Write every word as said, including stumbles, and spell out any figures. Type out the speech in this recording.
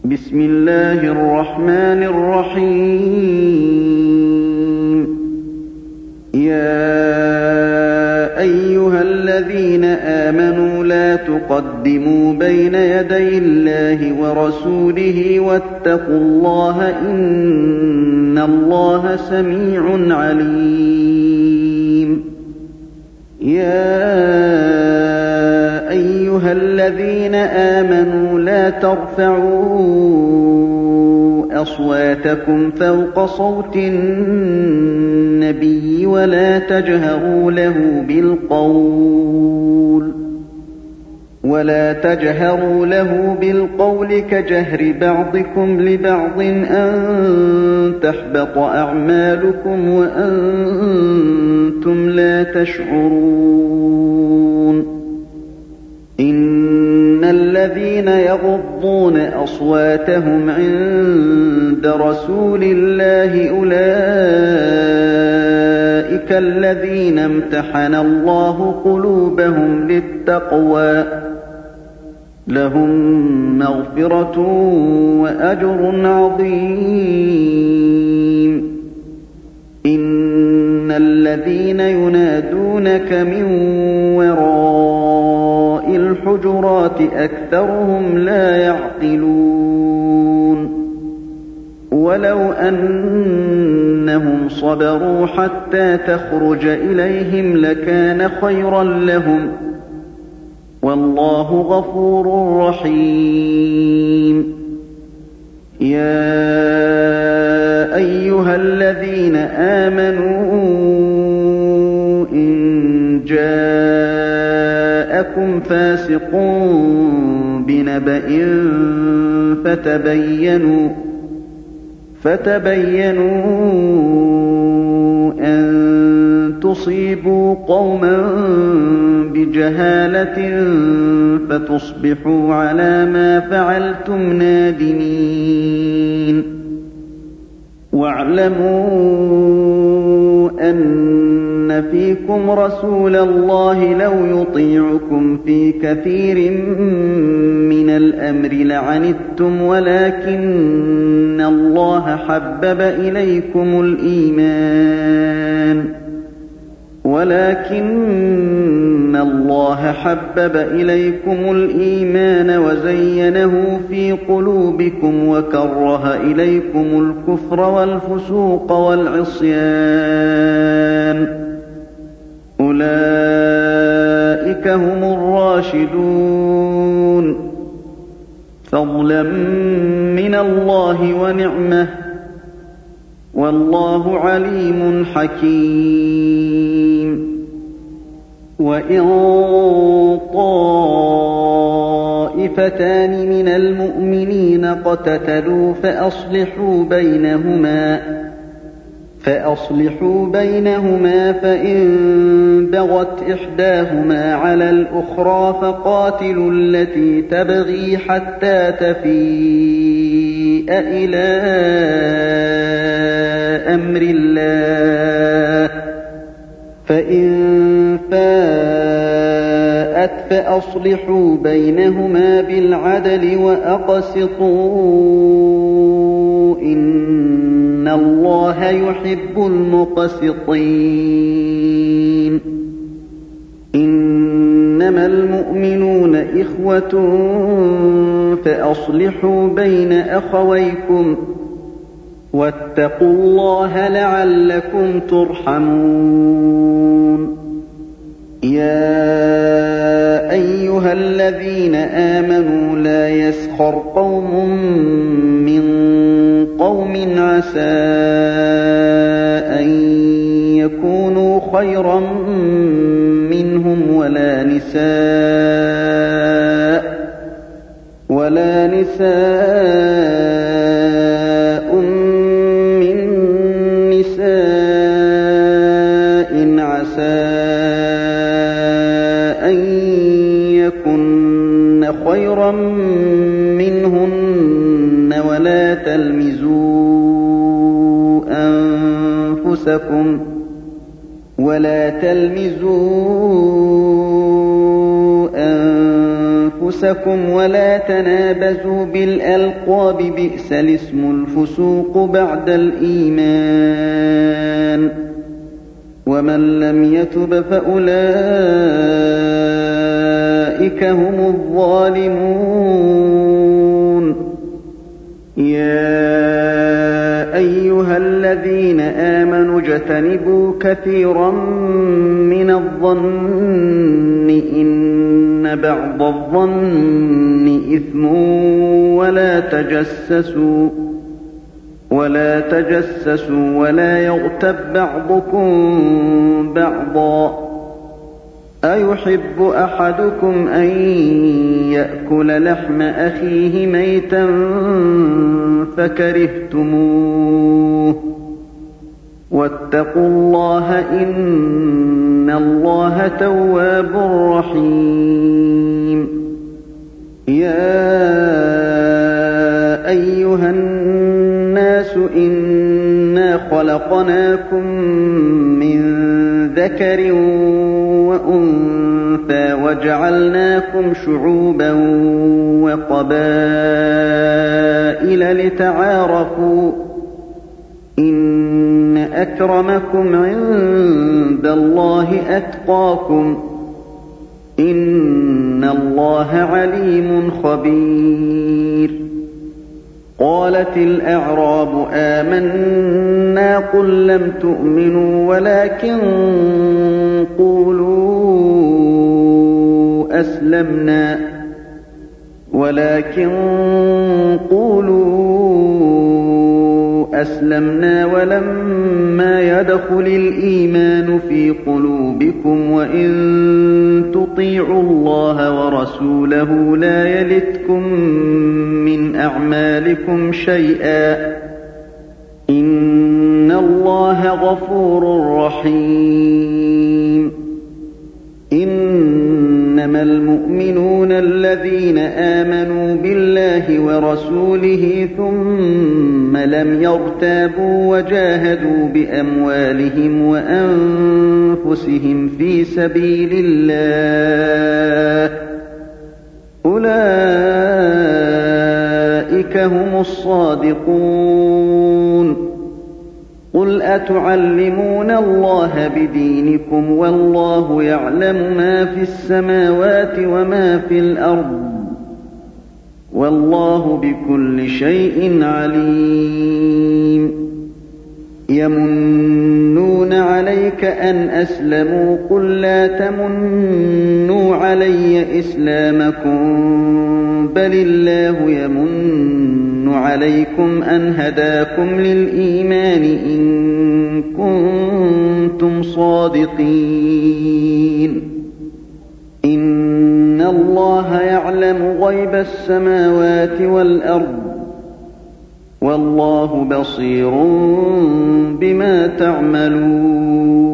بسم الله الرحمن الرحيم يا أيها الذين آمنوا لا تقدموا بين يدي الله ورسوله واتقوا الله إن الله سميع عليم يا أيها الذين آمنوا لا ترفعوا أصواتكم فوق صوت النبي ولا تجهروا له بالقول ولا تجهروا له بالقول كجهر بعضكم لبعض أن تحبط أعمالكم وأنتم لا تشعرون إن الذين يغضون أصواتهم عند رسول الله أولئك الذين امتحن الله قلوبهم للتقوى لهم مغفرة وأجر عظيم إن الذين ينادونك من وراء الحجرات أكثرهم لا يعقلون ولو أنهم صبروا حتى تخرج إليهم لكان خيرا لهم والله غفور رحيم يا أيها الذين آمنوا إن جاءكم فاسق بنبأ فتبينوا فتبينوا أن تصيبوا قوما بجهالة فتصبحوا على ما فعلتم نادمين واعلموا أن فيكم رسول الله لو يطيعكم في كثير من الأمر لعنتم ولكن الله حبب إليكم الإيمان ولكن الله حبب إليكم الإيمان وزينه في قلوبكم وكره إليكم الكفر والفسوق والعصيان أولئك هم الراشدون فضلا من الله ونعمه والله عليم حكيم وإن طائفتان من المؤمنين اقتتلوا فأصلحوا بينهما فأصلحوا بينهما فإن بغت إحداهما على الأخرى فقاتلوا التي تبغي حتى تفيء إلى أمر الله فإن فاءت فأصلحوا بينهما بالعدل وأقسطوا إن الله يحب المقسطين إنما المؤمنون إخوة فأصلحوا بين أخويكم واتقوا الله لعلكم ترحمون يا أيها الذين آمنوا لا يسخر قوم من قوم عسى أن يكونوا خيرا منهم ولا نساء ولا نساء من نساء عسى أن يكن خيرا منهن ولا تلمزوا أنفسكم ولا تلمزوا أنفسكم ولا تنابزوا بالألقاب بئس الاسم الفسوق بعد الإيمان ومن لم يتب فأولئك هم الظالمون يا أيها الذين آمنوا اجتنبوا كثيرا من الظن إن بعض الظن إثم ولا تجسسوا ولا تجسسوا ولا يغتب بعضكم بعضا أيحب أحدكم أن يأكل لحم أخيه ميتا فكرهتموه واتقوا الله إن الله تواب رحيم يا أيها الناس إنا خلقناكم من ذكر وأنثى وجعلناكم شعوبا وقبائل لتعارفوا إن أكرمكم عند الله أتقاكم إن الله عليم خبير قالت الأعراب آمنا قل لم تؤمنوا ولكن قولوا أسلمنا ولكن قولوا أسلمنا ولما يدخل الإيمان في قلوبكم وإن تطيعوا الله ورسوله لا يلتكم من أعمالكم شيئا إن الله غفور رحيم إنما المؤمنون الذين آمنوا بالله ورسوله ثم لم يرتابوا وجاهدوا بأموالهم وأنفسهم في سبيل الله أولئك هم الصادقون قل أتعلمون الله بدينكم والله يعلم ما في السماوات وما في الأرض والله بكل شيء عليم يمنون عليك أن أسلموا قل لا تمنوا علي إسلامكم بل الله يمن عليكم أن هداكم للإيمان إن كنتم صادقين إن الله يعلم غيب السماوات والأرض والله بصير بما تعملون